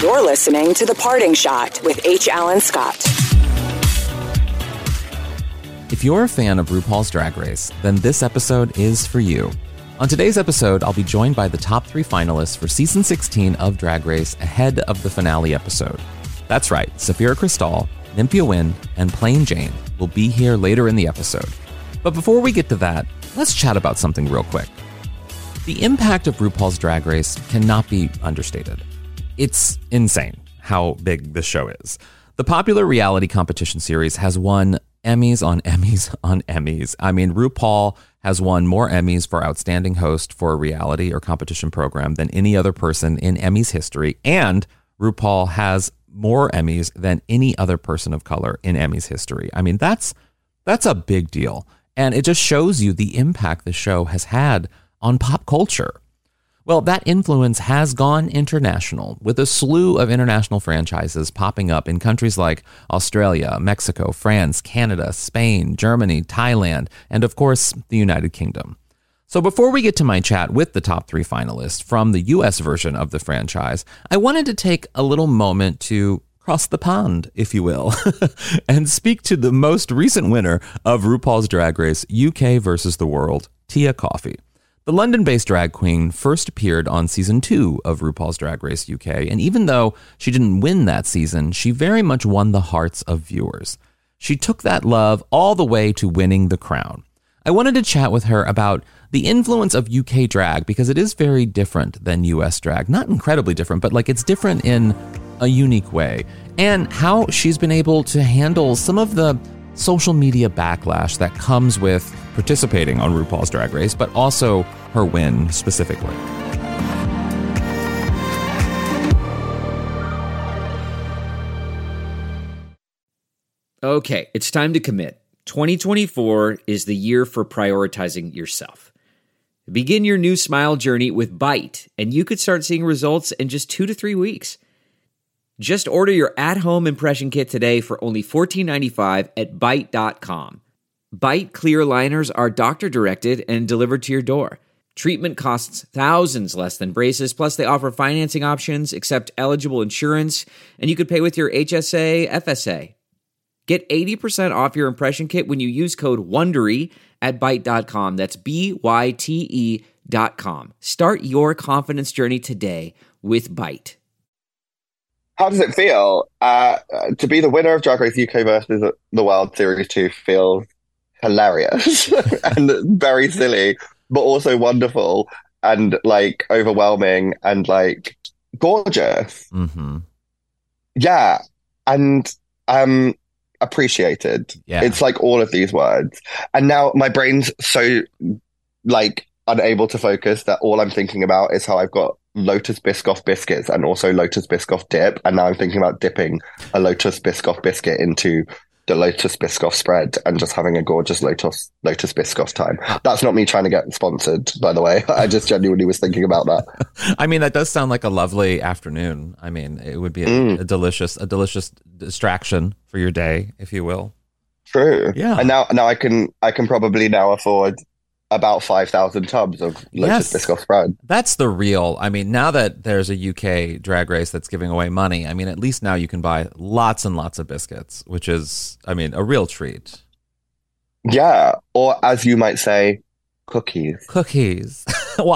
You're listening to The Parting Shot with H. Alan Scott. If you're a fan of RuPaul's Drag Race, then this episode is for you. On today's episode, I'll be joined by the top 3 finalists for Season 16 of Drag Race ahead of the finale episode. That's right, Sapphira Cristál, Nymphia Wynne, and Plain Jane will be here later in the episode. But before we get to that, let's chat about something real quick. The impact of RuPaul's Drag Race cannot be understated. It's insane how big this show is. The popular reality competition series has won Emmys on Emmys on Emmys. I mean, RuPaul has won more Emmys for Outstanding Host for a reality or competition program than any other person in Emmys history. And RuPaul has more Emmys than any other person of color in Emmys history. I mean, that's a big deal. And it just shows you the impact the show has had on pop culture. Well, that influence has gone international, with a slew of international franchises popping up in countries like Australia, Mexico, France, Canada, Spain, Germany, Thailand, and of course, the United Kingdom. So before we get to my chat with the top 3 finalists from the US version of the franchise, I wanted to take a little moment to cross the pond, if you will, and speak to the most recent winner of RuPaul's Drag Race UK versus the World, Tia Kofi. The London-based drag queen first appeared on season 2 of RuPaul's Drag Race UK, and even though she didn't win that season, she very much won the hearts of viewers. She took that love all the way to winning the crown. I wanted to chat with her about the influence of UK drag, because it is very different than US drag. Not incredibly different, but like it's different in a unique way, and how she's been able to handle some of the social media backlash that comes with participating on RuPaul's Drag Race, but also her win specifically. Okay, it's time to commit. 2024 is the year for prioritizing yourself. Begin your new smile journey with Byte, and you could start seeing results in just 2 to 3 weeks. Just order your at-home impression kit today for only $14.95 at Byte.com. Byte clear liners are doctor-directed and delivered to your door. Treatment costs thousands less than braces, plus they offer financing options, accept eligible insurance, and you could pay with your HSA, FSA. Get 80% off your impression kit when you use code WONDERY at Byte.com. That's BYTE.com. Start your confidence journey today with Byte. How does it feel to be the winner of Drag Race UK versus the World Series 2? Feels hilarious and very silly, but also wonderful and like overwhelming and like gorgeous. Mm-hmm. Yeah, and appreciated. Yeah. It's like all of these words, and now my brain's so like unable to focus that all I'm thinking about is how I've got Lotus Biscoff biscuits and also Lotus Biscoff dip, and now I'm thinking about dipping a Lotus Biscoff biscuit into the Lotus Biscoff spread and just having a gorgeous Lotus Biscoff time. That's not me trying to get sponsored, by the way. I just genuinely was thinking about that. I mean, that does sound like a lovely afternoon. I mean, it would be a delicious distraction for your day, if you will. True. Yeah. And now I can probably now afford about 5,000 tubs of Lotus Biscoff spread. That's the real. I mean, now that there's a UK drag race that's giving away money, I mean, at least now you can buy lots and lots of biscuits, which is, I mean, a real treat. Yeah, or as you might say, cookies. Cookies. Well,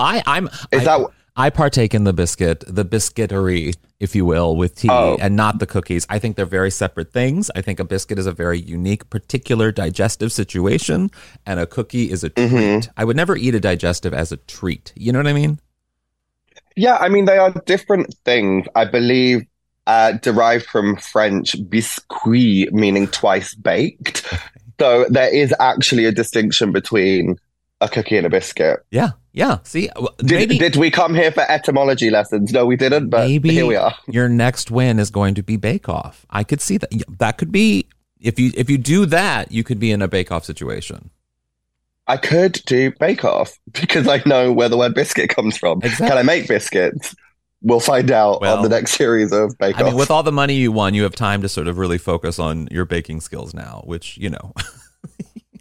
I partake in the biscuitery, if you will, with tea and not the cookies. I think they're very separate things. I think a biscuit is a very unique, particular digestive situation, and a cookie is a treat. Mm-hmm. I would never eat a digestive as a treat. You know what I mean? Yeah, I mean, they are different things. I believe derived from French biscuit, meaning twice baked. So there is actually a distinction between a cookie and a biscuit. Yeah. See, did we come here for etymology lessons? No, we didn't, but maybe here we are. Your next win is going to be Bake Off. I could see that. That could be, if you do that, you could be in a Bake Off situation. I could do Bake Off because I know where the word biscuit comes from. Exactly. Can I make biscuits? We'll find out on the next series of Bake Off. I mean, with all the money you won, you have time to sort of really focus on your baking skills now, which, you know.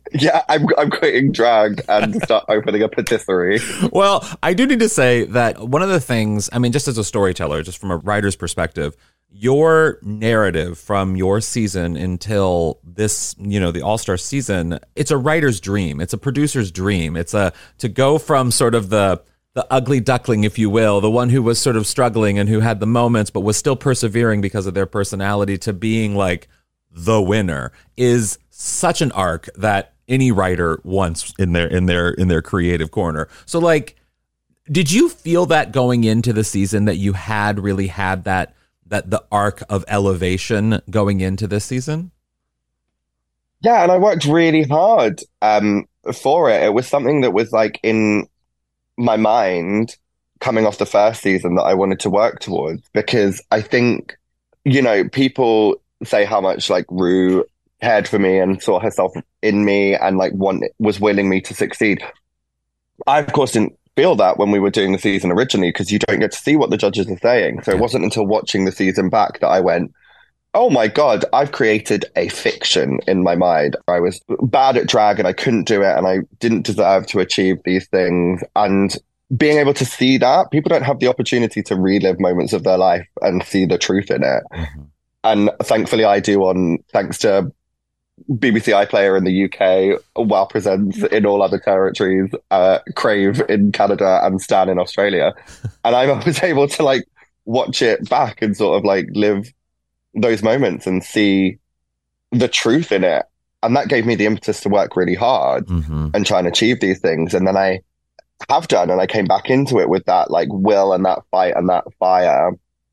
Yeah, I'm quitting drag and start opening a patisserie. Well, I do need to say that one of the things, I mean, just as a storyteller, just from a writer's perspective, your narrative from your season until this, the All-Star season, it's a writer's dream. It's a producer's dream. It's to go from sort of the ugly duckling, if you will, the one who was sort of struggling and who had the moments but was still persevering because of their personality, to being like the winner, is such an arc that any writer wants in their creative corner. So, like, did you feel that going into the season that you had really had that the arc of elevation going into this season? Yeah, and I worked really hard for it. It was something that was like in my mind coming off the first season that I wanted to work towards, because I think, people say how much like Rue cared for me and saw herself in me and like was willing me to succeed. I, of course, didn't feel that when we were doing the season originally, because you don't get to see what the judges are saying. So it wasn't until watching the season back that I went, oh my God, I've created a fiction in my mind. I was bad at drag and I couldn't do it and I didn't deserve to achieve these things. And being able to see that, people don't have the opportunity to relive moments of their life and see the truth in it. Mm-hmm. And thankfully I do, thanks to BBC iPlayer in the UK, WoW Presents in all other territories, Crave in Canada, and Stan in Australia. And I was able to like watch it back and sort of like live those moments and see the truth in it. And that gave me the impetus to work really hard and try and achieve these things. And then I have done, and I came back into it with that like will and that fight and that fire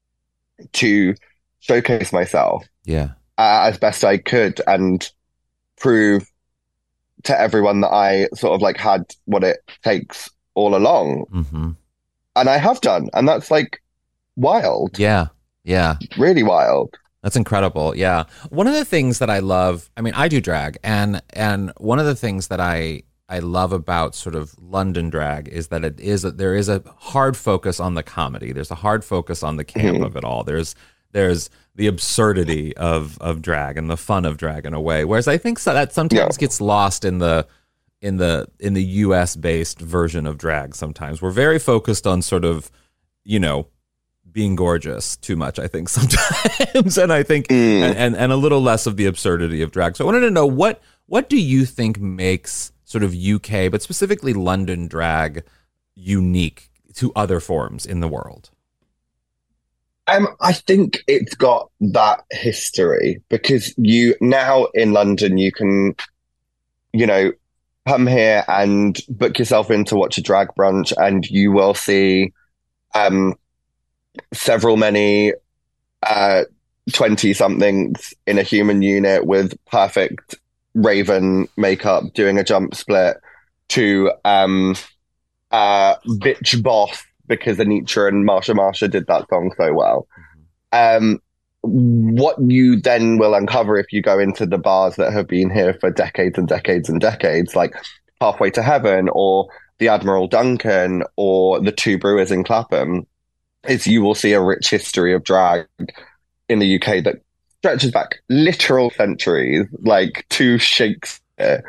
to showcase myself. Yeah. As best I could and prove to everyone that I sort of like had what it takes all along. Mm-hmm. And I have done. And that's like wild. Yeah. Yeah. Really wild. That's incredible. Yeah. One of the things that I love, I mean, I do drag, and one of the things that I love about sort of London drag is that there is a hard focus on the comedy. There's a hard focus on the camp of it all. There's the absurdity of drag and the fun of drag in a way. Whereas I think that sometimes gets lost in the US based version of drag. Sometimes we're very focused on sort of, being gorgeous too much, I think sometimes. And I think, and a little less of the absurdity of drag. So I wanted to know, what do you think makes sort of UK, but specifically London drag, unique to other forms in the world? I think it's got that history, because you now in London, you can, come here and book yourself in to watch a drag brunch, and you will see many 20-somethings in a human unit with perfect raven makeup doing a jump split to bitch boss, because Anitra and Marsha did that song so well. What you then will uncover if you go into the bars that have been here for decades and decades and decades, like Halfway to Heaven or the Admiral Duncan or the Two Brewers in Clapham, is you will see a rich history of drag in the UK that stretches back literal centuries, like to Shakespeare.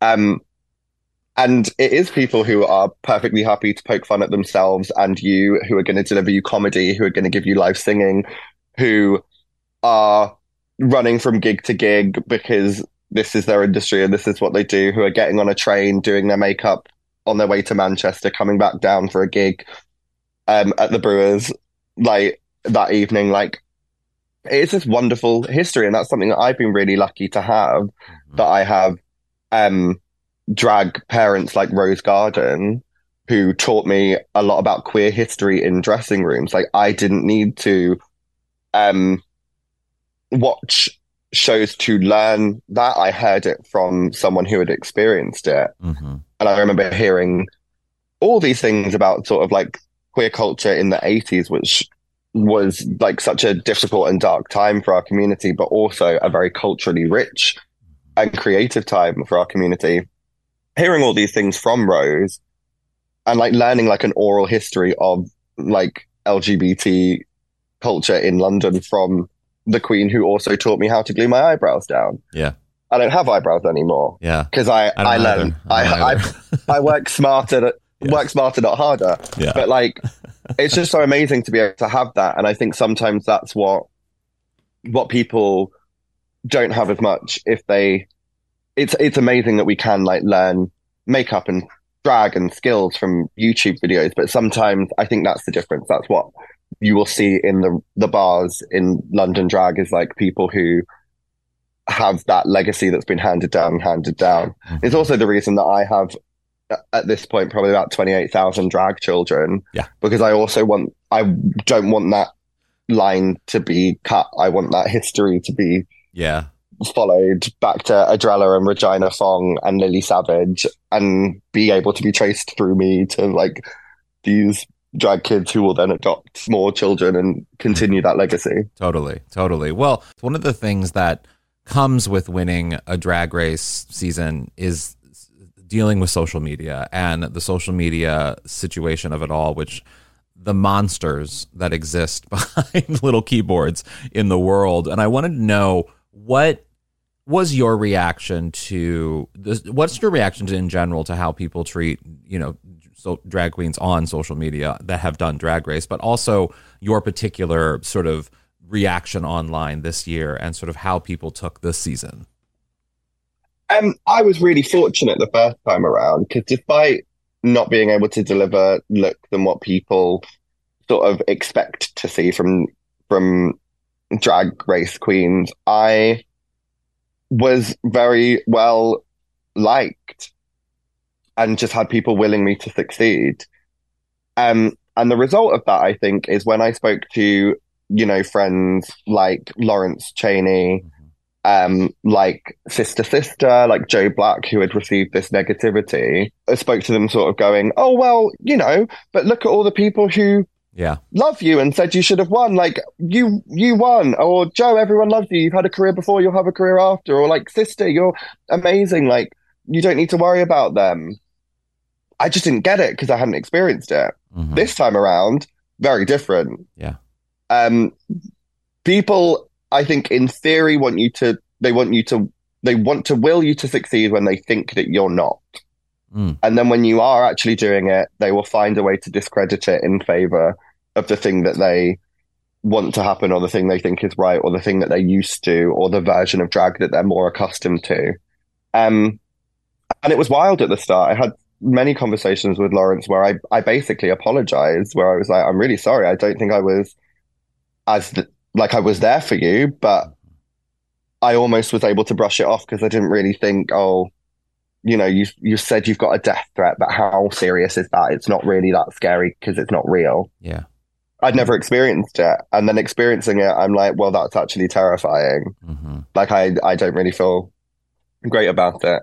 And it is people who are perfectly happy to poke fun at themselves and you, who are going to deliver you comedy, who are going to give you live singing, who are running from gig to gig because this is their industry and this is what they do, who are getting on a train, doing their makeup on their way to Manchester, coming back down for a gig at the Brewers like that evening. Like, it's this wonderful history, and that's something that I've been really lucky to have, that I have drag parents like Rose Garden, who taught me a lot about queer history in dressing rooms. Like, I didn't need to watch shows to learn that. I heard it from someone who had experienced it. And I remember hearing all these things about sort of like queer culture in the 80s, which was like such a difficult and dark time for our community, but also a very culturally rich and creative time for our community. Hearing all these things from Rose and like learning like an oral history of like LGBT culture in London from the Queen, who also taught me how to glue my eyebrows down. Yeah. I don't have eyebrows anymore. Yeah. Because I learn. I work smarter, work smarter, not harder. Yeah. But like, it's just so amazing to be able to have that. And I think sometimes that's what people don't have as much it's amazing that we can like learn makeup and drag and skills from YouTube videos. But sometimes I think that's the difference. That's what you will see in the bars in London drag is like people who have that legacy that's been handed down. Mm-hmm. It's also the reason that I have at this point probably about 28,000 drag children. Yeah. Because I don't want that line to be cut. I want that history to be followed back to Adrella and Regina Fong and Lily Savage and be able to be traced through me to like these drag kids who will then adopt more children and continue that legacy. Totally. Well, one of the things that comes with winning a Drag Race season is dealing with social media and the social media situation of it all, which the monsters that exist behind little keyboards in the world. And I wanted to know, what was your reaction to this? What's your reaction to, in general, to how people treat, so drag queens on social media that have done Drag Race, but also your particular sort of reaction online this year and sort of how people took this season? I was really fortunate the first time around because despite not being able to deliver looks and what people sort of expect to see from Drag Race queens, I was very well liked and just had people willing me to succeed. And the result of that, I think, is when I spoke to, friends like Lawrence Chaney, like Sister, like Joe Black, who had received this negativity, I spoke to them sort of going, oh, well, but look at all the people who love you and said you should have won. Like, you won. Or Joe, everyone loves you. You've had a career before, you'll have a career after. Or like, Sister, you're amazing. Like, you don't need to worry about them. I just didn't get it because I hadn't experienced it. Mm-hmm. This time around, very different. Yeah. People, I think, in theory, want to will you to succeed when they think that you're not. Mm. And then when you are actually doing it, they will find a way to discredit it in favor of the thing that they want to happen, or the thing they think is right, or the thing that they're used to, or the version of drag that they're more accustomed to. And it was wild at the start. I had many conversations with Lawrence where I basically apologized, where I was like, I'm really sorry. I don't think I was I was there for you, but I almost was able to brush it off because I didn't really think, you said you've got a death threat, but how serious is that? It's not really that scary because it's not real. Yeah. I'd never experienced it. And then experiencing it, I'm like, well, that's actually terrifying. Mm-hmm. Like, I don't really feel great about it.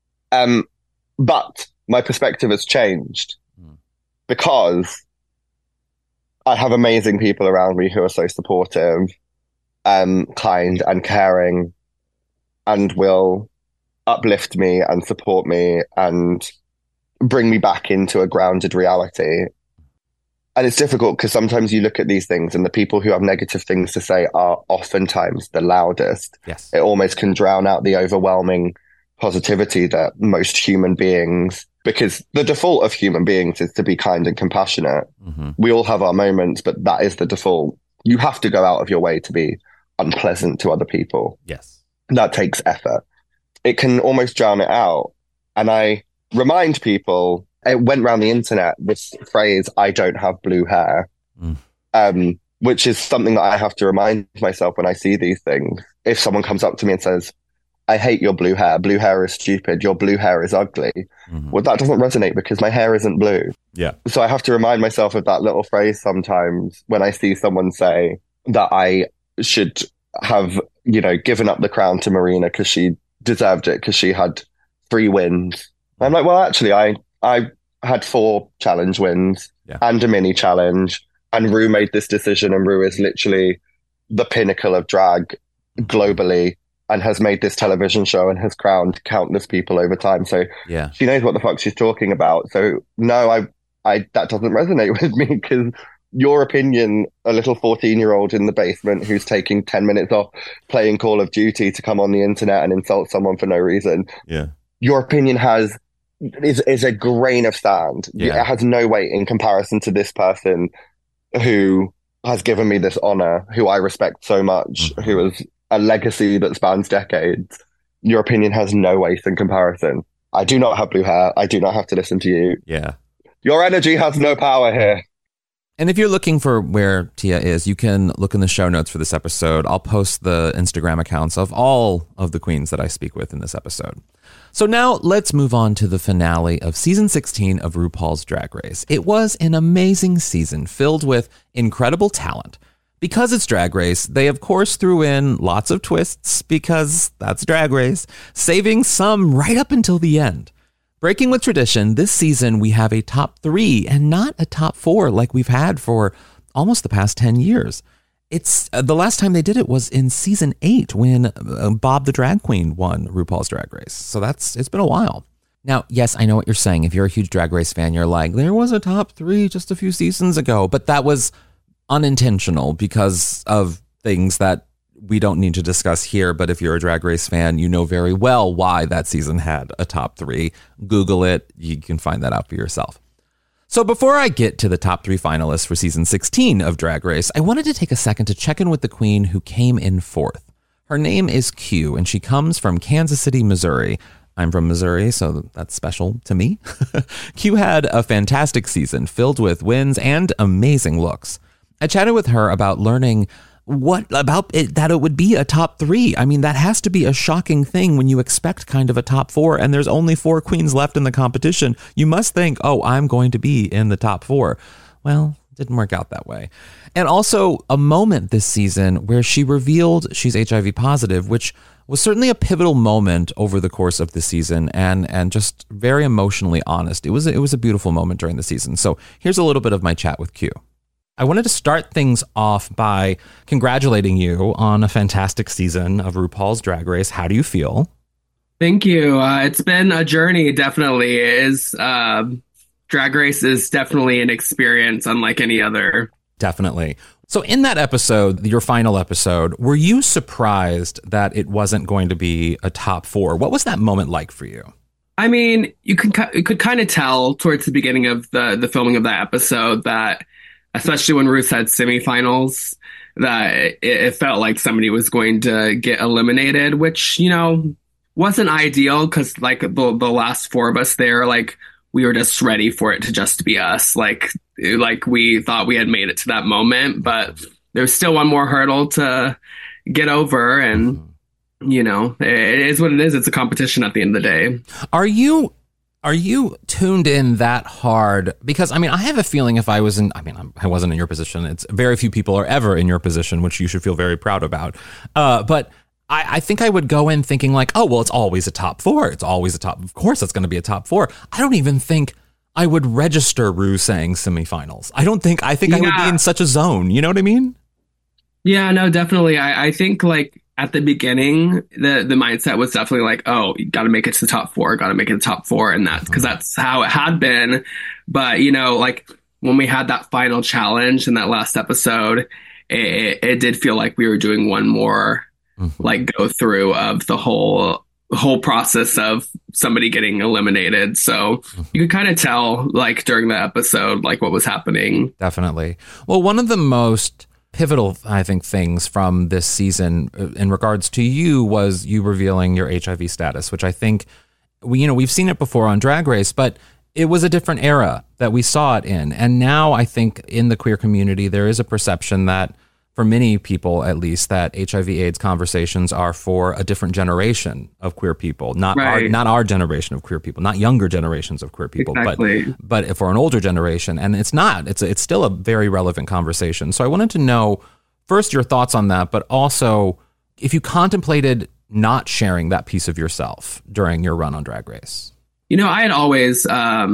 But my perspective has changed because I have amazing people around me who are so supportive, kind and caring, and will uplift me and support me and bring me back into a grounded reality. And it's difficult because sometimes you look at these things and the people who have negative things to say are oftentimes the loudest. Yes. It almost can drown out the overwhelming positivity that most human beings, because the default of human beings is to be kind and compassionate. Mm-hmm. We all have our moments, but that is the default. You have to go out of your way to be unpleasant to other people. Yes. That takes effort. It can almost drown it out. And I remind people, it went around the internet, this phrase, I don't have blue hair, which is something that I have to remind myself when I see these things. If someone comes up to me and says, I hate your blue hair is stupid, your blue hair is ugly. Mm-hmm. Well, that doesn't resonate because my hair isn't blue. Yeah. So I have to remind myself of that little phrase sometimes when I see someone say that I should have, given up the crown to Marina because she deserved it because she had 3 wins. I'm like, well, actually, I had 4 challenge wins and a mini challenge, and Rue made this decision, and Rue is literally the pinnacle of drag globally and has made this television show and has crowned countless people over time. So she knows what the fuck she's talking about. So no, I that doesn't resonate with me because your opinion, a little 14-year-old in the basement who's taking 10 minutes off playing Call of Duty to come on the internet and insult someone for no reason. Yeah. Your opinion is a grain of sand. Yeah. It has no weight in comparison to this person who has given me this honor, who I respect so much, who has a legacy that spans decades. Your opinion has no weight in comparison. I do not have blue hair. I do not have to listen to you. Yeah. Your energy has no power here. And if you're looking for where Tia is, you can look in the show notes for this episode. I'll post the Instagram accounts of all of the queens that I speak with in this episode. So now let's move on to the finale of season 16 of RuPaul's Drag Race. It was an amazing season filled with incredible talent. Because it's Drag Race, they of course threw in lots of twists because that's Drag Race, saving some right up until the end. Breaking with tradition, this season we have a top 3 and not a top 4 like we've had for almost the past 10 years. It's the last time they did it was in season 8 when Bob the Drag Queen won RuPaul's Drag Race. So it's been a while. Now, yes, I know what you're saying. If you're a huge Drag Race fan, you're like, there was a top 3 just a few seasons ago, but that was unintentional because of things that we don't need to discuss here. But if you're a Drag Race fan, you know very well why that season had a top 3. Google it. You can find that out for yourself. So before I get to the top 3 finalists for season 16 of Drag Race, I wanted to take a second to check in with the queen who came in 4th. Her name is Q, and she comes from Kansas City, Missouri. I'm from Missouri, so that's special to me. Q had a fantastic season filled with wins and amazing looks. I chatted with her about learning what about it, that it would be a top 3. I mean, that has to be a shocking thing when you expect kind of a top 4 and there's only 4 queens left in the competition. You must think, oh, I'm going to be in the top 4. Well, it didn't work out that way. And also a moment this season where she revealed she's HIV positive, which was certainly a pivotal moment over the course of the season and just very emotionally honest. It was a beautiful moment during the season. So here's a little bit of my chat with Q. I wanted to start things off by congratulating you on a fantastic season of RuPaul's Drag Race. How do you feel? Thank you. It's been a journey, definitely. Drag Race is definitely an experience unlike any other. Definitely. So in that episode, your final episode, were you surprised that it wasn't going to be a top 4? What was that moment like for you? I mean, you could kind of tell towards the beginning of the filming of that episode that, especially when Ruth had semifinals, that it felt like somebody was going to get eliminated, which, you know, wasn't ideal because like the last 4 of us there, like we were just ready for it to just be us. Like we thought we had made it to that moment, but there's still one more hurdle to get over. And, you know, it is what it is. It's a competition at the end of the day. Are you tuned in that hard? Because, I mean, I have a feeling if I wasn't in your position. It's very few people are ever in your position, which you should feel very proud about. But I think I would go in thinking like, oh, well, it's always a top 4. It's always a top. Of course, it's going to be a top 4. I don't even think I would register Rue saying semifinals. I think I would be in such a zone. You know what I mean? Yeah, no, definitely. I think like at the beginning, the mindset was definitely like, oh, you got to make it to the top 4, got to make it to the top 4. And that's because that's how it had been. But, you know, like when we had that final challenge in that last episode, it did feel like we were doing one more like go through of the whole process of somebody getting eliminated. So you could kind of tell like during the episode, like what was happening. Definitely. Well, one of the most pivotal, I think, things from this season in regards to you was you revealing your HIV status, which I think we've seen it before on Drag Race, but it was a different era that we saw it in. And now I think in the queer community, there is a perception that for many people, at least, that HIV/AIDS conversations are for a different generation of queer people, not our generation of queer people, not younger generations of queer people, exactly. but for an older generation. And it's not. It's still a very relevant conversation. So I wanted to know first your thoughts on that, but also if you contemplated not sharing that piece of yourself during your run on Drag Race. You know, I had always,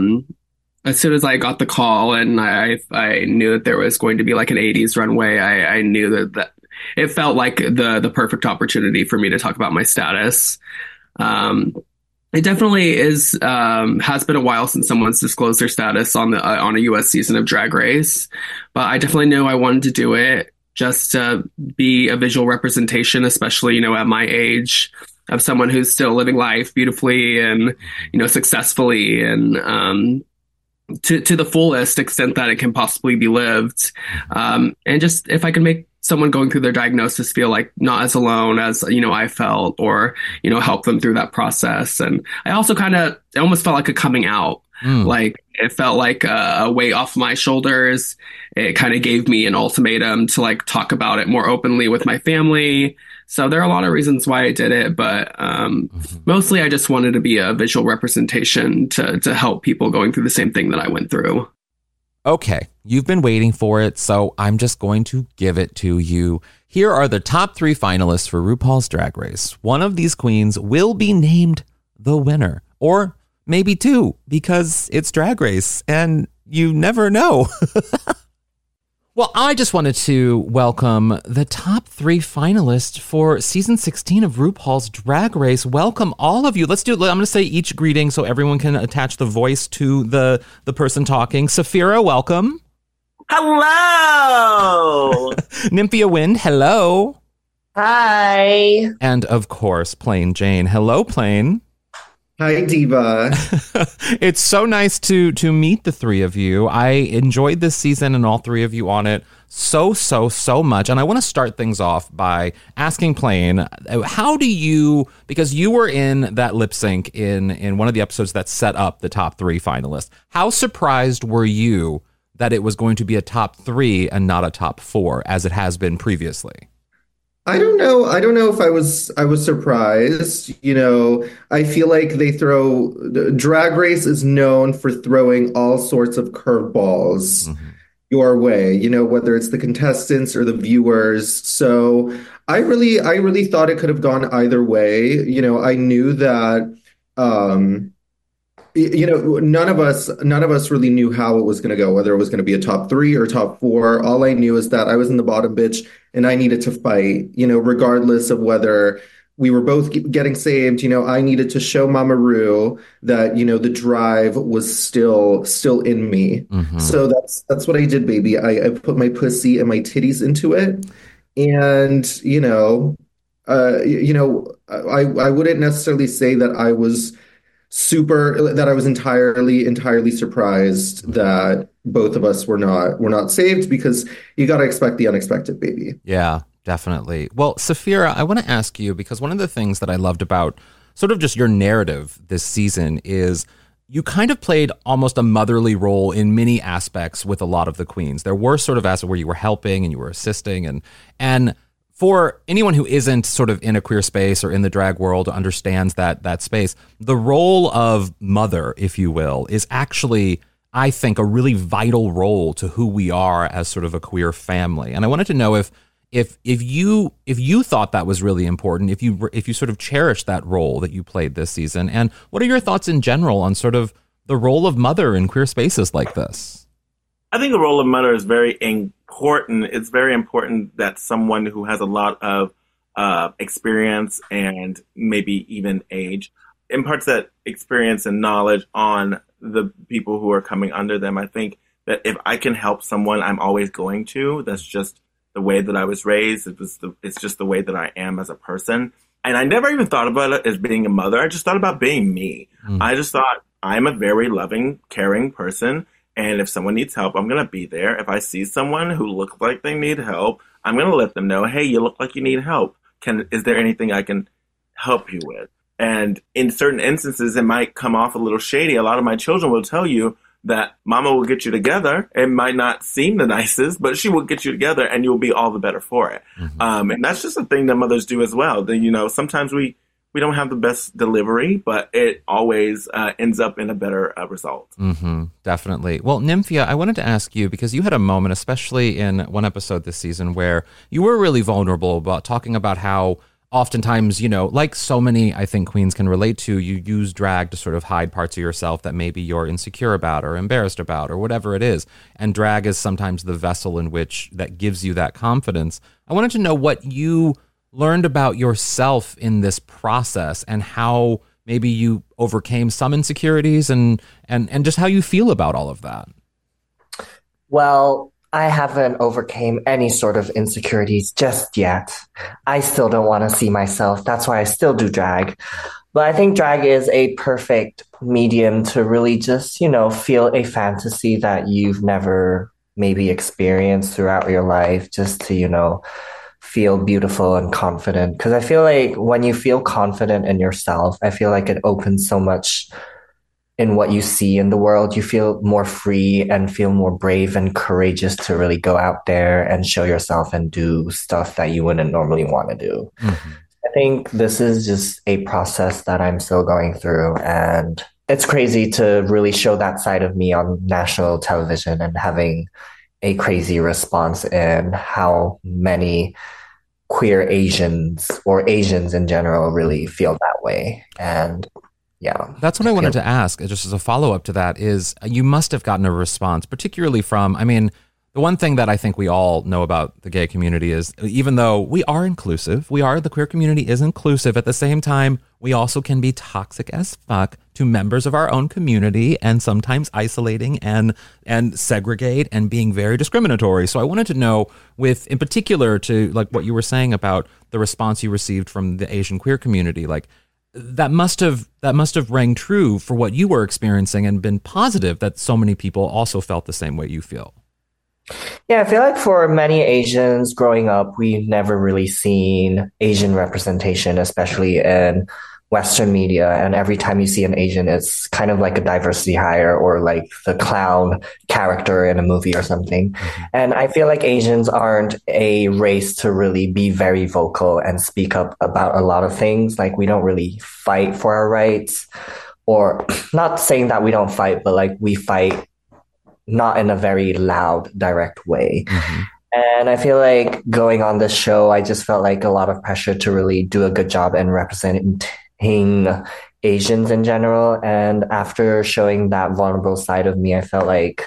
as soon as I got the call and I knew that there was going to be like an 80s runway, I knew that it felt like the perfect opportunity for me to talk about my status. It definitely is. Has been a while since someone's disclosed their status on a U.S. season of Drag Race, but I definitely knew I wanted to do it just to be a visual representation, especially at my age, of someone who's still living life beautifully and successfully and to the fullest extent that it can possibly be lived. And just if I can make someone going through their diagnosis feel like not as alone as I felt, or help them through that process. And I also it almost felt like a coming out. Like it felt like a weight off my shoulders. It kind of gave me an ultimatum to like talk about it more openly with my family. So there are a lot of reasons why I did it, but mostly I just wanted to be a visual representation to help people going through the same thing that I went through. Okay, you've been waiting for it, so I'm just going to give it to you. Here are the top 3 finalists for RuPaul's Drag Race. One of these queens will be named the winner, or maybe 2, because it's Drag Race, and you never know. Well, I just wanted to welcome the top 3 finalists for season 16 of RuPaul's Drag Race. Welcome all of you. Let's do it. I'm going to say each greeting so everyone can attach the voice to the person talking. Sapphira, welcome. Hello. Nymphia Wind, hello. Hi. And of course, Plain Jane. Hello, Plain. Hi, Diva. It's so nice to meet the 3 of you. I enjoyed this season and all 3 of you on it so much. And I want to start things off by asking Plain, how do you, because you were in that lip sync in one of the episodes that set up the top 3 finalists, how surprised were you that it was going to be a top 3 and not a top 4 as it has been previously? I don't know. I don't know if I was surprised. I feel like Drag Race is known for throwing all sorts of curveballs your way, whether it's the contestants or the viewers. So I really thought it could have gone either way. I knew that none of us really knew how it was going to go, whether it was going to be a top 3 or top 4. All I knew is that I was in the bottom bitch and I needed to fight, regardless of whether we were both getting saved. I needed to show Mama Ru that, the drive was still in me. So that's what I did, baby. I put my pussy and my titties into it. And, I wouldn't necessarily say that I was entirely surprised that both of us were not saved, because you got to expect the unexpected, baby. Yeah, definitely. Well, Sapphira, I want to ask you, because one of the things that I loved about sort of just your narrative this season is you kind of played almost a motherly role in many aspects with a lot of the queens. There were sort of aspects where you were helping and you were assisting, and for anyone who isn't sort of in a queer space or in the drag world understands that space, the role of mother, if you will, is actually, I think, a really vital role to who we are as sort of a queer family. And I wanted to know if you thought that was really important, if you sort of cherished that role that you played this season, and what are your thoughts in general on sort of the role of mother in queer spaces like this? I think the role of mother is very important. It's very important that someone who has a lot of experience and maybe even age imparts that experience and knowledge on the people who are coming under them. I think that if I can help someone, I'm always going to. That's just the way that I was raised. It's just the way that I am as a person. And I never even thought about it as being a mother. I just thought about being me. I just thought I'm a very loving, caring person. And if someone needs help, I'm going to be there. If I see someone who looks like they need help, I'm going to let them know, hey, you look like you need help. Is there anything I can help you with? And in certain instances, it might come off a little shady. A lot of my children will tell you that mama will get you together. It might not seem the nicest, but she will get you together and you'll be all the better for it. And that's just a thing that mothers do as well. Sometimes we don't have the best delivery, but it always ends up in a better result. Definitely. Well, Nymphia, I wanted to ask you, because you had a moment, especially in one episode this season, where you were really vulnerable about talking about how oftentimes, like so many, I think, queens can relate to, you use drag to sort of hide parts of yourself that maybe you're insecure about or embarrassed about or whatever it is. And drag is sometimes the vessel in which that gives you that confidence. I wanted to know what you learned about yourself in this process and how maybe you overcame some insecurities and just how you feel about all of that. Well, I haven't overcame any sort of insecurities just yet. I still don't want to see myself. That's why I still do drag. But I think drag is a perfect medium to really just, feel a fantasy that you've never maybe experienced throughout your life, just to, feel beautiful and confident. Because I feel like when you feel confident in yourself, I feel like it opens so much in what you see in the world. You feel more free and feel more brave and courageous to really go out there and show yourself and do stuff that you wouldn't normally want to do. Mm-hmm. I think this is just a process that I'm still going through, and it's crazy to really show that side of me on national television and having a crazy response in how many queer Asians or Asians in general really feel that way. And yeah. That's what I wanted to ask, just as a follow-up to that, is you must have gotten a response, particularly from, the one thing that I think we all know about the gay community is, even though we are inclusive, the queer community is inclusive, at the same time, we also can be toxic as fuck to members of our own community and sometimes isolating and segregate and being very discriminatory. So I wanted to know, in particular to like what you were saying about the response you received from the Asian queer community, like that must have rang true for what you were experiencing and been positive that so many people also felt the same way you feel. Yeah, I feel like for many Asians growing up, we've never really seen Asian representation, especially in Western media. And every time you see an Asian, it's kind of like a diversity hire or like the clown character in a movie or something. Mm-hmm. And I feel like Asians aren't a race to really be very vocal and speak up about a lot of things. Like we don't really fight for our rights, or not saying that we don't fight, but like we fight not in a very loud, direct way. Mm-hmm. And I feel like going on this show, I just felt like a lot of pressure to really do a good job in representing Asians in general. And after showing that vulnerable side of me, I felt like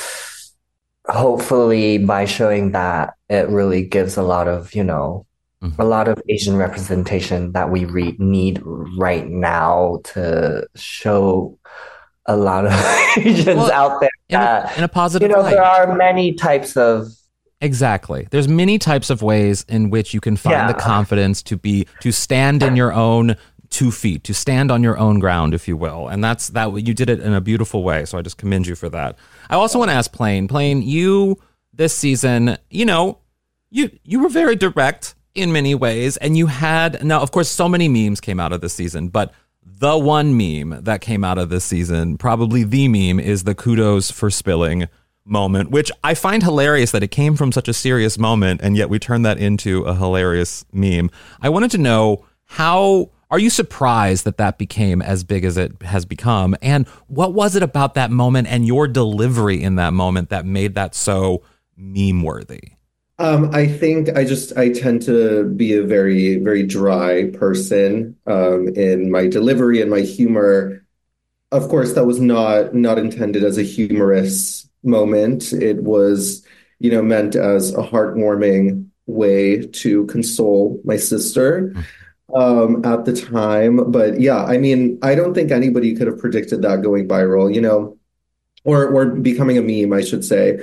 hopefully by showing that, it really gives a lot of, a lot of Asian representation that we need right now to show a lot of Asians out there. In a positive light. There are many types of... Exactly. There's many types of ways in which you can find the confidence to stand in your own 2 feet, to stand on your own ground, if you will. And that you did it in a beautiful way. So I just commend you for that. I also want to ask Plane, you this season, you were very direct in many ways, and you had, now of course so many memes came out of this season, but the one meme that came out of this season, probably the meme, is the kudos for spilling moment, which I find hilarious that it came from such a serious moment, and yet we turned that into a hilarious meme. I wanted to know, how are you surprised that became as big as it has become? And what was it about that moment and your delivery in that moment that made that so meme-worthy? I think I tend to be a very, very dry person in my delivery and my humor. Of course, that was not intended as a humorous moment. It was, meant as a heartwarming way to console my sister at the time. But yeah, I don't think anybody could have predicted that going viral, or becoming a meme, I should say.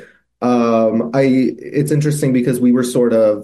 It's interesting because we were sort of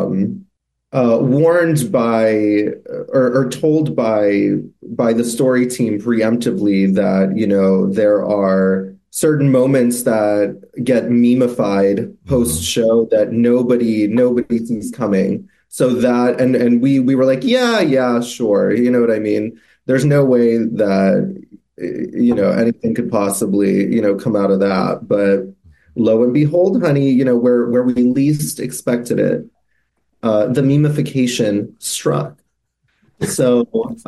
warned by or told by the story team preemptively that, there are certain moments that get memeified post-show that nobody sees coming. So that, and we were like, yeah, sure. You know what I mean? There's no way that, anything could possibly, come out of that. But lo and behold, honey, where we least expected it, the memification struck. So,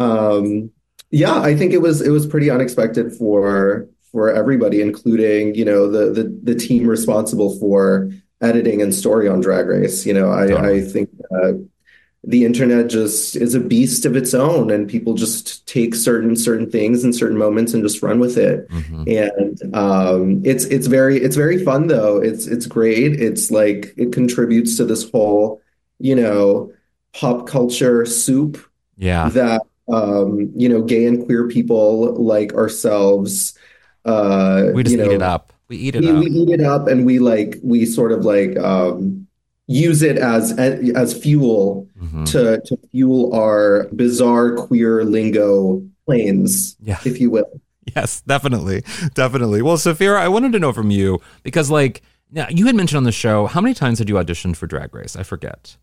I think it was pretty unexpected for everybody, including, the team responsible for editing and story on Drag Race. I think the internet just is a beast of its own, and people just take certain things in certain moments and just run with it. Mm-hmm. And it's very fun though. It's great. It's like it contributes to this whole, pop culture soup that gay and queer people like ourselves. We just eat it up. We eat it up. We eat it up, and we sort of use it as fuel to fuel our bizarre queer lingo planes, if you will. Yes, definitely. Well, Saphira, I wanted to know from you, because now you had mentioned on the show, how many times had you auditioned for Drag Race? I forget.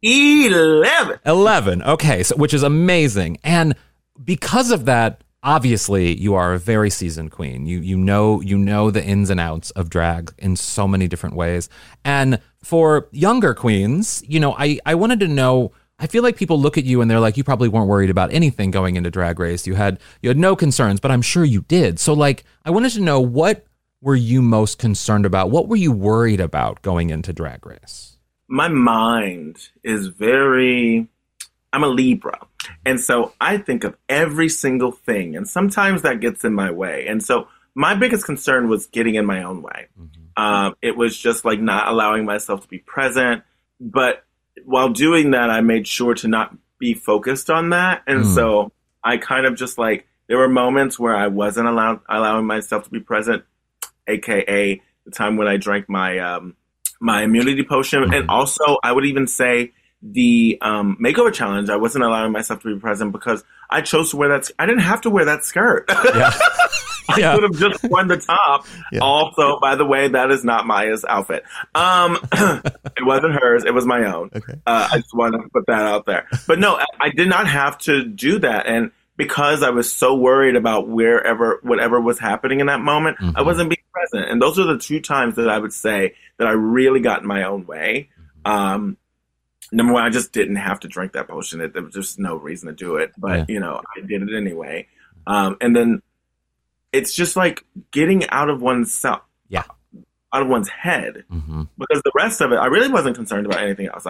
11. Okay, so which is amazing. And because of that, obviously you are a very seasoned queen. You know the ins and outs of drag in so many different ways. And for younger queens, I wanted to know, I feel like people look at you and they're like, you probably weren't worried about anything going into Drag Race. You had no concerns, but I'm sure you did. So I wanted to know, what were you most concerned about? What were you worried about going into Drag Race? My mind is I'm a Libra. And so I think of every single thing. And sometimes that gets in my way. And so my biggest concern was getting in my own way. It was just not allowing myself to be present. But while doing that, I made sure to not be focused on that. And so I kind of just there were moments where I wasn't allowing myself to be present, AKA the time when I drank my my immunity potion. And also I would even say the makeover challenge, I wasn't allowing myself to be present because I chose to wear that. I didn't have to wear that skirt. Yeah. I could have just worn the top. Yeah. Also, by the way, that is not Maya's outfit. It wasn't hers. It was my own. Okay. I just wanted to put that out there. But no, I did not have to do that. And because I was so worried about whatever was happening in that moment, I wasn't being present. And those are the 2 times that I would say that I really got in my own way. Number one, I just didn't have to drink that potion. There was just no reason to do it. But, I did it anyway. And then it's just getting out of oneself, out of one's head. Because the rest of it, I really wasn't concerned about anything else.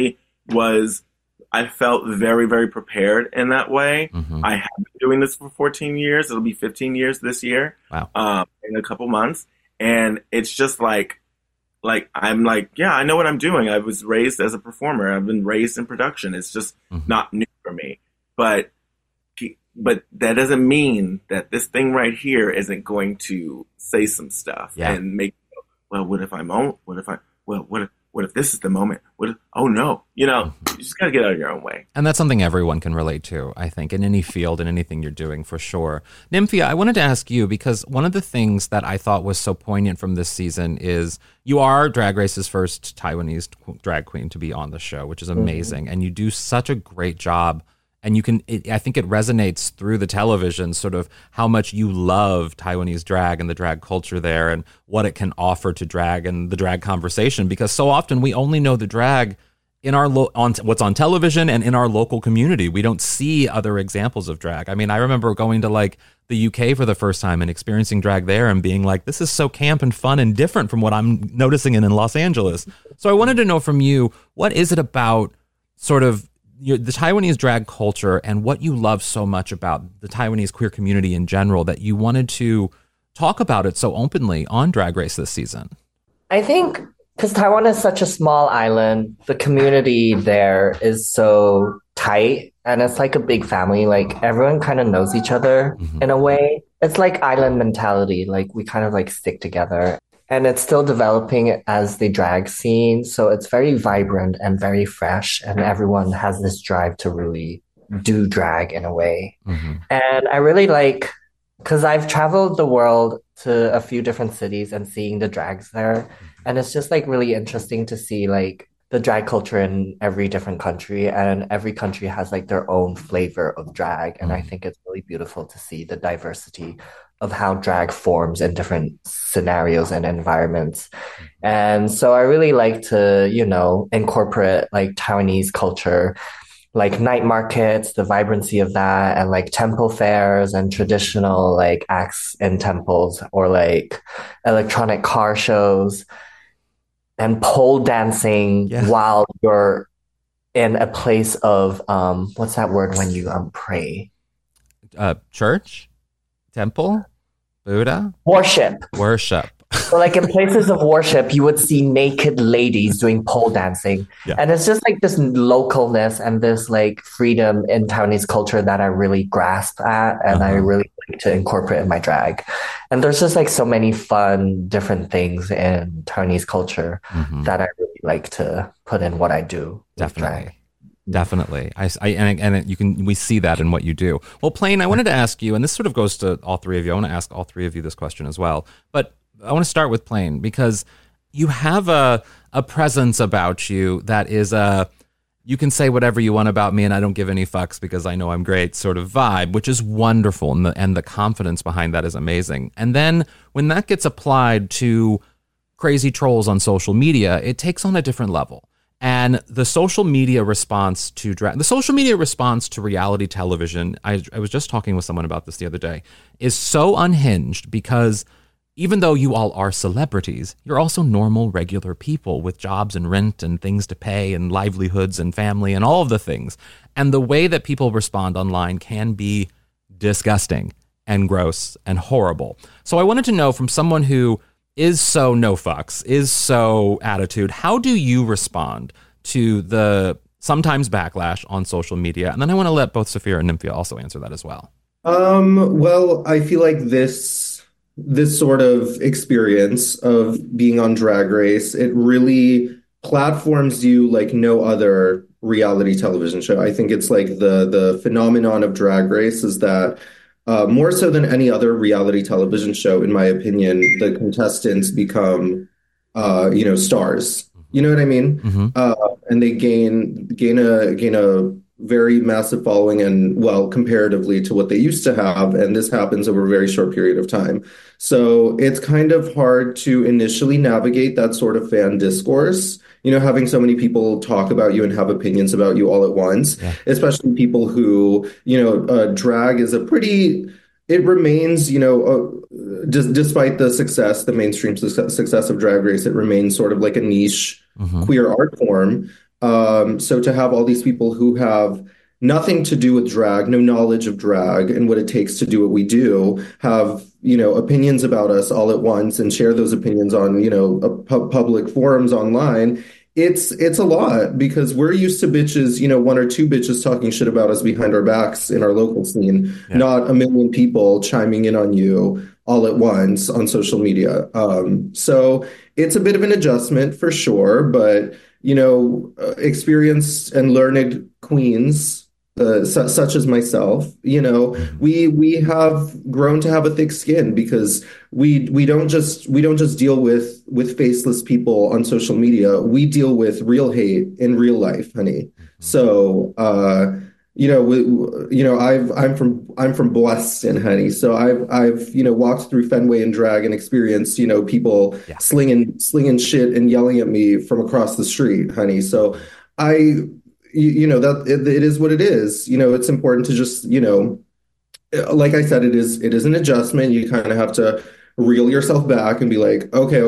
I felt very, very prepared in that way. I have been doing this for 14 years. It'll be 15 years this year. Wow. In a couple months. And it's just I'm I know what I'm doing. I was raised as a performer. I've been raised in production. It's just not new for me. But that doesn't mean that this thing right here isn't going to say some stuff and make, what if this is the moment? Oh no, you just got to get out of your own way. And that's something everyone can relate to, I think, in any field, in anything you're doing, for sure. Nymphia, I wanted to ask you, because one of the things that I thought was so poignant from this season is you are Drag Race's first Taiwanese drag queen to be on the show, which is amazing. And you do such a great job. And I think it resonates through the television, sort of how much you love Taiwanese drag and the drag culture there and what it can offer to drag and the drag conversation. Because so often we only know the drag in our on what's on television and in our local community. We don't see other examples of drag. I mean, I remember going to the UK for the first time and experiencing drag there and being like, this is so camp and fun and different from what I'm noticing in Los Angeles. So I wanted to know from you, what is it about sort of the Taiwanese drag culture and what you love so much about the Taiwanese queer community in general that you wanted to talk about it so openly on Drag Race this season? I think because Taiwan is such a small island, the community there is so tight and it's like a big family. Everyone kind of knows each other in a way. It's like island mentality. We kind of stick together. And it's still developing as the drag scene. So it's very vibrant and very fresh. And everyone has this drive to really do drag in a way. And I really because I've traveled the world to a few different cities and seeing the drags there. And it's just really interesting to see the drag culture in every different country. And every country has their own flavor of drag. And I think it's really beautiful to see the diversity of how drag forms in different scenarios and environments. And so I really like to, incorporate Taiwanese culture, night markets, the vibrancy of that, and temple fairs and traditional acts in temples, or electronic car shows and pole dancing while you're in a place of, what's that word when you pray? Church? Temple? Buddha? Worship. So like in places of worship, you would see naked ladies doing pole dancing. Yeah. And it's just like this localness and this like freedom in Taiwanese culture that I really grasp at and I really like to incorporate in my drag. And there's just like so many fun, different things in Taiwanese culture that I really like to put in what I do. Definitely. Definitely. We see that in what you do. Well, Plain, I wanted to ask you, and this sort of goes to all three of you. I want to ask all three of you this question as well. But I want to start with Plain because you have a presence about you that is you can say whatever you want about me and I don't give any fucks because I know I'm great sort of vibe, which is wonderful. And the confidence behind that is amazing. And then when that gets applied to crazy trolls on social media, it takes on a different level. And the social media response to reality television, I was just talking with someone about this the other day, is so unhinged because even though you all are celebrities, you're also normal, regular people with jobs and rent and things to pay and livelihoods and family and all of the things. And the way that people respond online can be disgusting and gross and horrible. So I wanted to know from someone who is so no fucks, is so attitude, how do you respond to the sometimes backlash on social media? And then I want to let both Saphira and Nymphia also answer that as well. Well, I feel like this sort of experience of being on Drag Race, it really platforms you like no other reality television show. I think it's like the phenomenon of Drag Race is that more so than any other reality television show, in my opinion, the contestants become, stars. You know what I mean? And they gain a very massive following and, well, comparatively to what they used to have. And this happens over a very short period of time. So it's kind of hard to initially navigate that sort of fan discourse, having so many people talk about you and have opinions about you all at once, especially people who, drag is it remains, despite the mainstream success of Drag Race, it remains sort of like a niche queer art form. So to have all these people who have nothing to do with drag, no knowledge of drag and what it takes to do what we do, have, opinions about us all at once and share those opinions on, public forums online, it's a lot because we're used to bitches, one or two bitches talking shit about us behind our backs in our local scene, not a million people chiming in on you all at once on social media. So it's a bit of an adjustment for sure, but experienced and learned queens, such as myself, we have grown to have a thick skin because we don't just deal with faceless people on social media. We deal with real hate in real life, honey. So I'm from Boston, honey. So I've walked through Fenway and drag and experienced people slinging shit and yelling at me from across the street, honey. So that it is what it is. It's important to just like I said, it is an adjustment. You kind of have to reel yourself back and be like, okay.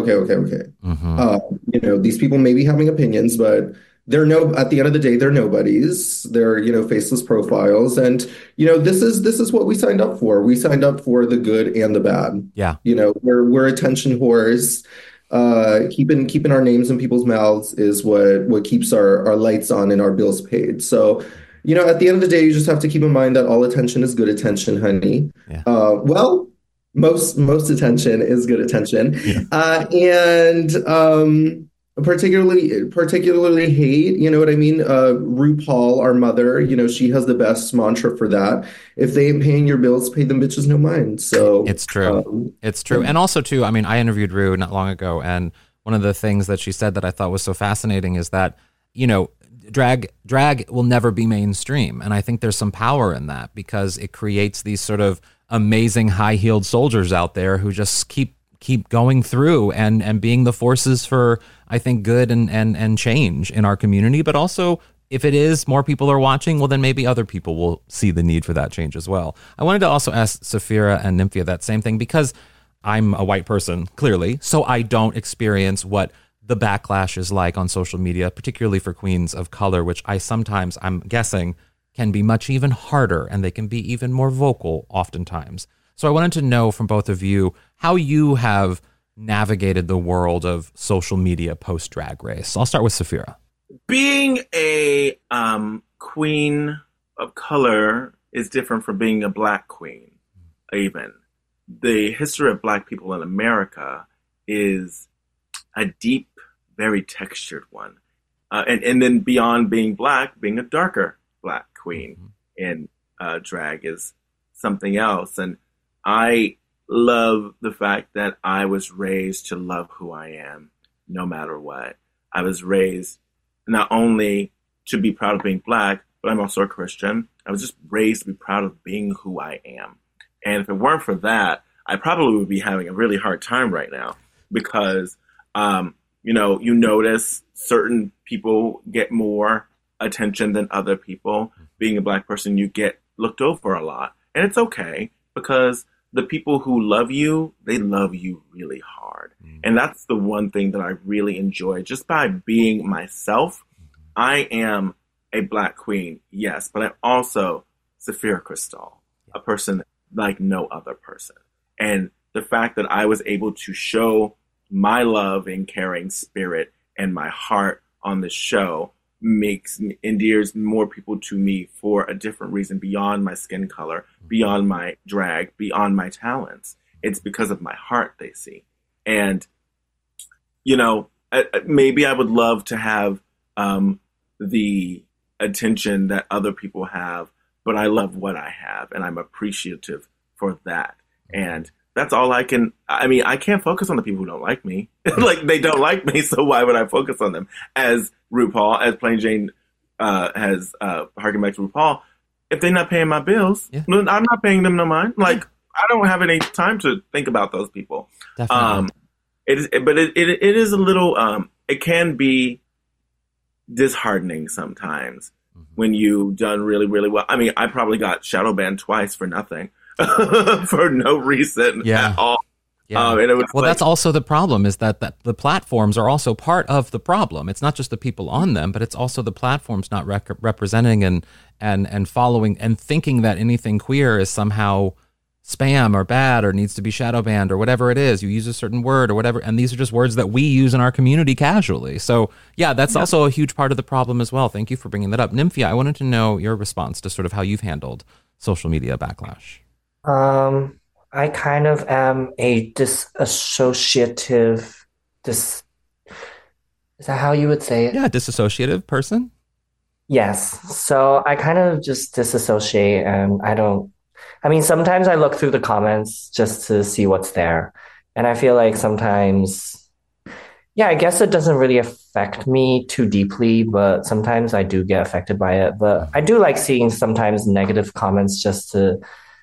These people may be having opinions, but at the end of the day, they're nobodies. They're, faceless profiles. And, this is what we signed up for. We signed up for the good and the bad. Yeah. We're attention whores. Keeping our names in people's mouths is what keeps our lights on and our bills paid. So, at the end of the day, you just have to keep in mind that all attention is good attention, honey. Yeah. Most attention is good attention. Yeah. And particularly hate, you know what I mean? RuPaul, our mother, she has the best mantra for that. If they ain't paying your bills, pay them bitches no mind. So it's true. It's true. And also too, I interviewed Ru not long ago, and one of the things that she said that I thought was so fascinating is that, drag will never be mainstream. And I think there's some power in that because it creates these sort of amazing high-heeled soldiers out there who just keep going through and being the forces for, I think, good and change in our community. But also, if it is more people are watching, well, then maybe other people will see the need for that change as well. I wanted to also ask Saphira and Nymphia that same thing because I'm a white person, clearly, so I don't experience what the backlash is like on social media, particularly for queens of color, which I'm guessing, can be much even harder and they can be even more vocal oftentimes. So I wanted to know from both of you how you have navigated the world of social media post Drag Race? I'll start with Sapphira. Being a queen of color is different from being a Black queen, even. The history of Black people in America is a deep, very textured one. And then beyond being Black, being a darker Black queen in drag is something else. And I love the fact that I was raised to love who I am, no matter what. I was raised not only to be proud of being Black, but I'm also a Christian. I was just raised to be proud of being who I am. And if it weren't for that, I probably would be having a really hard time right now because, you notice certain people get more attention than other people. Being a Black person, you get looked over a lot. And it's okay because the people who love you, they love you really hard. And that's the one thing that I really enjoy. Just by being myself, I am a Black queen, yes, but I'm also Sapphira Cristál, a person like no other person. And the fact that I was able to show my love and caring spirit and my heart on this show endears more people to me for a different reason beyond my skin color, beyond my drag, beyond my talents. It's because of my heart they see. And, maybe I would love to have the attention that other people have, but I love what I have and I'm appreciative for that. And that's all I can't focus on the people who don't like me. Like, they don't like me, so why would I focus on them? As RuPaul, as Plain Jane has harkened back to RuPaul, if they're not paying my bills, I'm not paying them no mind. Like, I don't have any time to think about those people. Definitely. It is a little, it can be disheartening sometimes when you've done really, really well. I mean, I probably got shadow banned twice for nothing. For no reason at all. Yeah. And it was that's also the problem, is that the platforms are also part of the problem. It's not just the people on them, but it's also the platforms not representing and following and thinking that anything queer is somehow spam or bad or needs to be shadow banned or whatever it is. You use a certain word or whatever, and these are just words that we use in our community casually. So that's also a huge part of the problem as well. Thank you for bringing that up. Nymphia, I wanted to know your response to sort of how you've handled social media backlash. I kind of am a disassociative, is that how you would say it? Yeah, disassociative person. Yes. So I kind of just disassociate and sometimes I look through the comments just to see what's there. And I feel like sometimes, I guess it doesn't really affect me too deeply, but sometimes I do get affected by it. But I do like seeing sometimes negative comments just to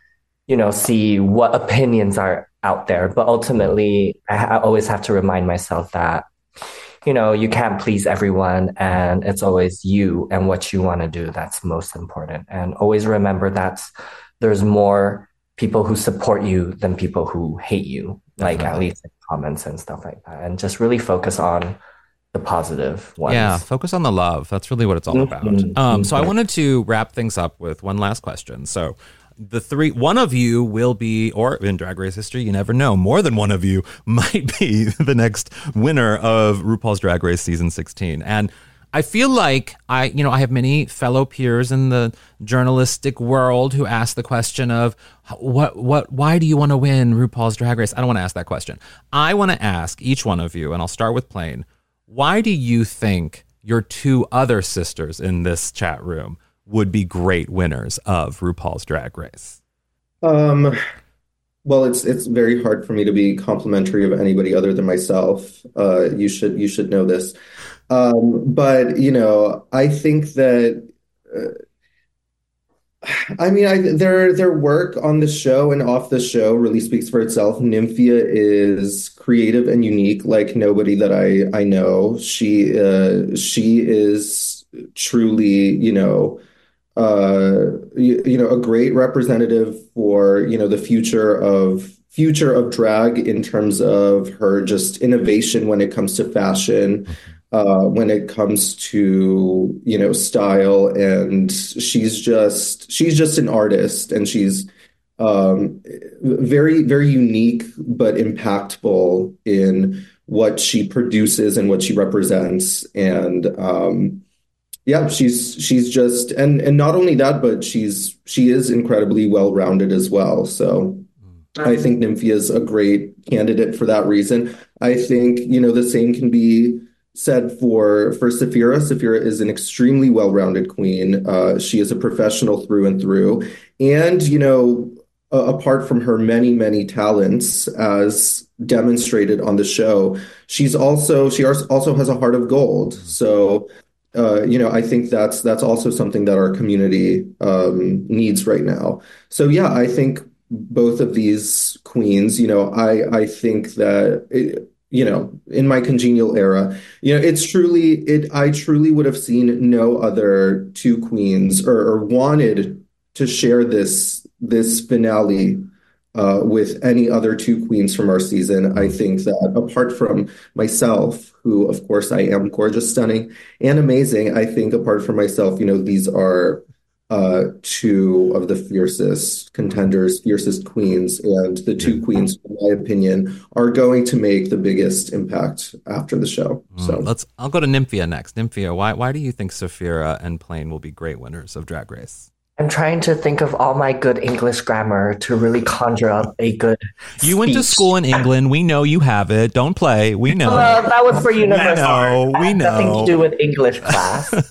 see what opinions are out there. But ultimately, I always have to remind myself that, you can't please everyone, and it's always you and what you want to do that's most important. And always remember that there's more people who support you than people who hate you, like at least in comments and stuff like that. And just really focus on the positive ones. Yeah, focus on the love. That's really what it's all about. So I wanted to wrap things up with one last question. So one of you will be, or in Drag Race history, you never know, more than one of you might be the next winner of RuPaul's Drag Race season 16. And I feel like I have many fellow peers in the journalistic world who ask the question of why do you want to win RuPaul's Drag Race? I don't want to ask that question. I want to ask each one of you, and I'll start with Plain, why do you think your two other sisters in this chat room would be great winners of RuPaul's Drag Race? Well, it's very hard for me to be complimentary of anybody other than myself. You should know this. But I think that their work on the show and off the show really speaks for itself. Nymphia is creative and unique like nobody that I know. She is truly, a great representative for, the future of drag in terms of her just innovation when it comes to fashion, when it comes to, style. And she's just an artist, and she's very, very unique, but impactful in what she produces and what she represents. And yeah, she's just, and not only that, but she is incredibly well-rounded as well. So I think Nymphia is a great candidate for that reason. I think, the same can be said for Sapphira. Sapphira is an extremely well-rounded queen. She is a professional through and through. And, apart from her many, many talents as demonstrated on the show, she also has a heart of gold. So, I think that's also something that our community needs right now. So yeah, I think both of these queens, I think that in my congenial era, I truly would have seen no other two queens or wanted to share this finale with any other two queens from our season. I think that apart from myself, who of course I am gorgeous, stunning, and amazing, I think apart from myself, these are two of the fiercest contenders, fiercest queens, and the two queens, in my opinion, are going to make the biggest impact after the show. So I'll go to Nymphia next. Nymphia, why do you think Sapphira and Plane will be great winners of Drag Race? I'm trying to think of all my good English grammar to really conjure up a good You went to school in England. We know you have it. Don't play. We know. That was for university. We know. Nothing to do with English class.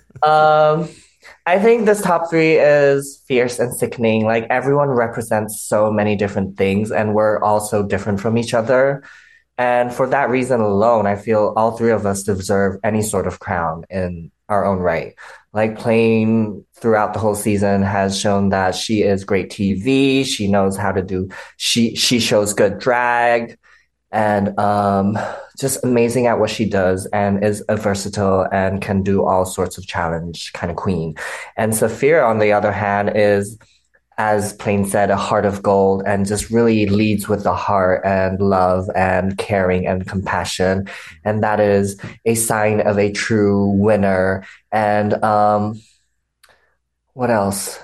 I think this top three is fierce and sickening. Like, everyone represents so many different things, and we're all so different from each other. And for that reason alone, I feel all three of us deserve any sort of crown in our own right. Like, Plane throughout the whole season has shown that she is great TV. She knows how to do, she shows good drag, and just amazing at what she does, and is a versatile and can do all sorts of challenge kind of queen. And Sapphira, on the other hand, is, as Plane said, a heart of gold, and just really leads with the heart and love and caring and compassion. And that is a sign of a true winner. And what else?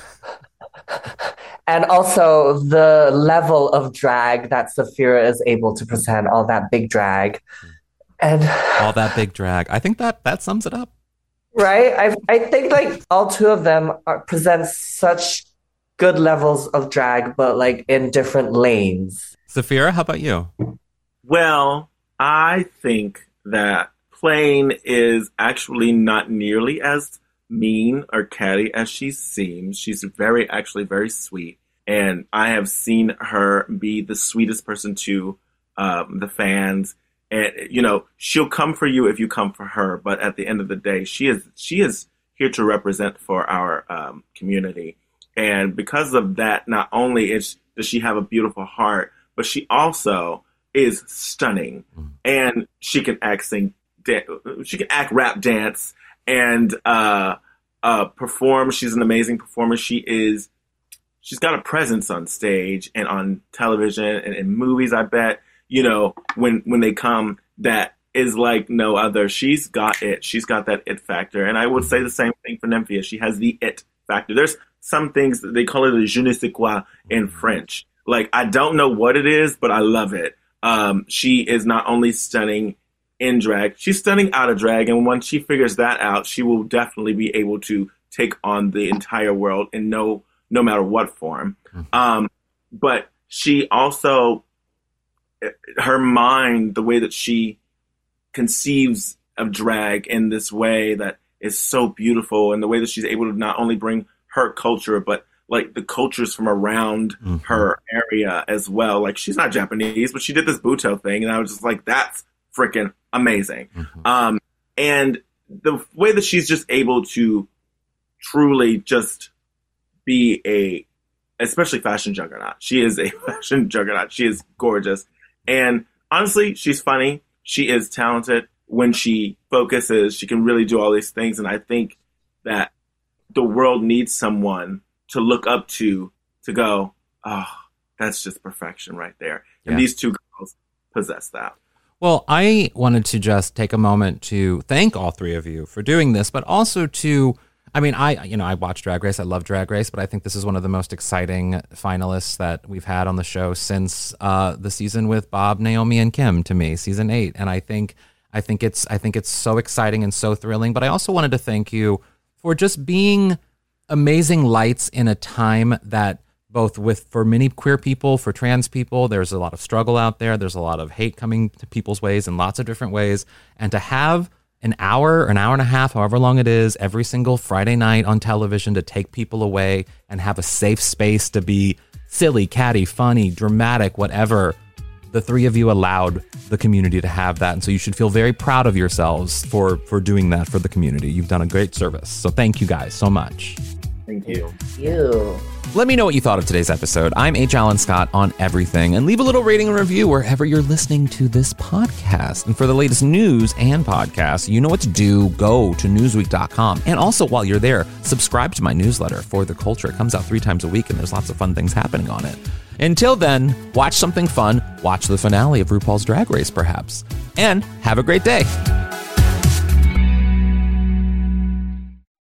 And also the level of drag that Sapphira is able to present, all that big drag. And all that big drag. I think that sums it up. Right? I think like all two of them present such good levels of drag, but like in different lanes. Sapphira, how about you? Well, I think that Plane is actually not nearly as mean or catty as she seems. She's actually very sweet. And I have seen her be the sweetest person to the fans. And, she'll come for you if you come for her. But at the end of the day, she is here to represent for our community. And because of that, not only does she have a beautiful heart, but she also is stunning. And she can act, she can act, rap, dance, and perform. She's an amazing performer. She's got a presence on stage and on television and in movies. I bet, when they come, that is like no other. She's got it. She's got that it factor. And I would say the same thing for Nymphia. She has the it factor. There's some things that they call it a je ne sais quoi in French. Like, I don't know what it is, but I love it. She is not only stunning in drag, she's stunning out of drag. And once she figures that out, she will definitely be able to take on the entire world in no matter what form. But she also, her mind, the way that she conceives of drag in this way that is so beautiful, and the way that she's able to not only bring her culture, but like the cultures from around her area as well. Like, she's not Japanese, but she did this Buto thing, and I was just like, that's freaking amazing. And the way that she's just able to truly just be especially fashion juggernaut. She is a fashion juggernaut. She is gorgeous. And honestly, she's funny. She is talented. When she focuses, she can really do all these things. And I think that the world needs someone to look up to go, oh, that's just perfection right there. And these two girls possess that. Well, I wanted to just take a moment to thank all three of you for doing this, but also to I mean, I watch Drag Race. I love Drag Race, but I think this is one of the most exciting finalists that we've had on the show since the season with Bob, Naomi, and Kim. To me, season 8, and I think it's so exciting and so thrilling. But I also wanted to thank you for just being amazing lights in a time that both for many queer people, for trans people, there's a lot of struggle out there. There's a lot of hate coming to people's ways in lots of different ways, and to have an hour and a half, however long it is, every single Friday night on television to take people away and have a safe space to be silly, catty, funny, dramatic, whatever. The three of you allowed the community to have that. And so you should feel very proud of yourselves for doing that for the community. You've done a great service. So thank you guys so much. Thank you. Thank you. Let me know what you thought of today's episode. I'm H. Alan Scott on everything, and leave a little rating and review wherever you're listening to this podcast. And for the latest news and podcasts, you know what to do. Go to newsweek.com. And also, while you're there, subscribe to my newsletter, For the Culture. It comes out 3 times a week, and there's lots of fun things happening on it. Until then, watch something fun. Watch the finale of RuPaul's Drag Race, perhaps. And have a great day.